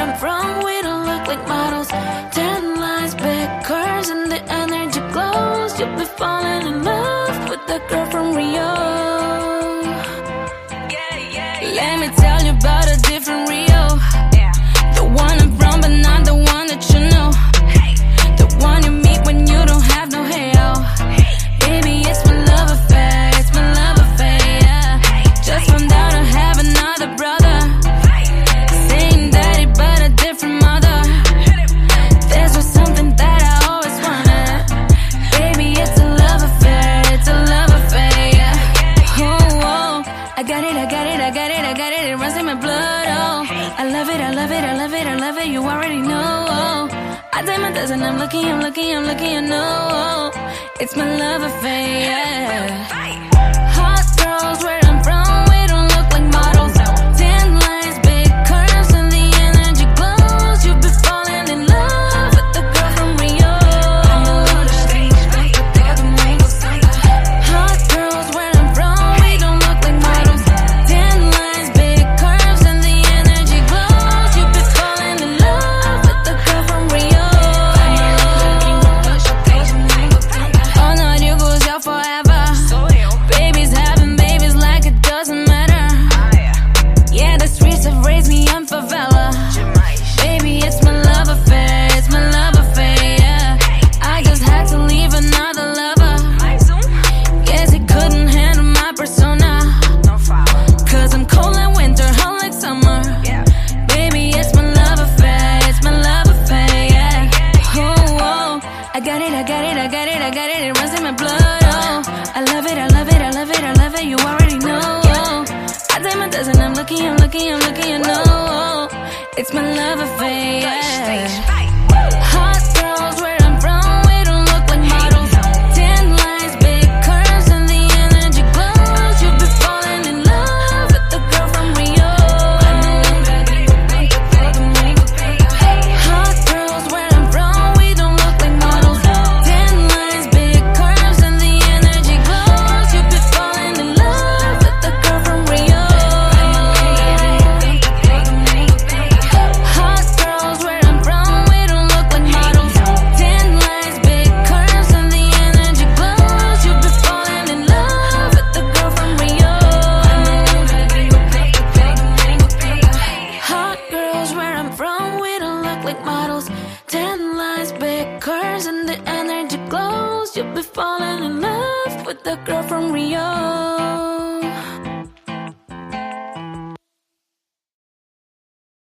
I'm from, we don't look like models. Tan lines, big curves, and the energy glows. You'll be falling in love with the girl from Rio. Let me tell you about a different Rio. The one I'm from, but not the one that you know. The one you meet when you don't have no hair. Baby, it's my love affair, it's my love affair, yeah. Just found out I have another brother. Same daddy, but a different mother. This was something that I always wanted. Baby, it's a love affair, it's a love affair, yeah. Oh, oh. I got it, I got it, I got it, I got it. It runs in my blood, oh. I love it, I love it, I love it, I love it. You already know, oh. I did my best and I'm looking, I'm looking, I'm looking, I know, oh. It's my love affair, yeah. Hot girls where I'm from, we don't look like models. Tan lines, big curves, and the energy glows. You'll be falling in love with the girl from Rio. Hot girls where I'm from, we don't look like models. Tan lines, big curves, and the energy glows. You'll be falling in love with the girl from Rio. Oh no, you goes out forever. Babies having babies like it doesn't matter. Yeah, the streets have raised me in favela. Baby, it's my love affair, it's my love affair, yeah. I just had to leave another lover. Guess he couldn't handle my persona. Cause I'm cold like winter, hot like summer. Baby, it's my love affair, it's my love affair, yeah. Oh, oh. I got it, I got it, I got it, I got it. It runs in my blood, oh. I love it, I love it, I love it, I love it. You already know, oh. I did my best and I'm looking, I'm looking, I'm looking, I know, oh. It's my love affair, yeah. Hot girls where I'm from, we don't look like models. Tan lines, big curves, and the energy glows. You'll be falling in love with the girl from Rio. Hot girls where I'm from, we don't look like models. Tan lines, big curves, and the energy glows. You'll be falling in love with the girl from Rio. Hot girls where I'm from, we don't look like models. Tan lines, big curves, and the energy glows. You'll be falling in love with the girl from Rio. Hot girls where I'm from, we don't look like models. Tan lines, big curves, and the energy glows. You'll be falling in love with the girl from Rio.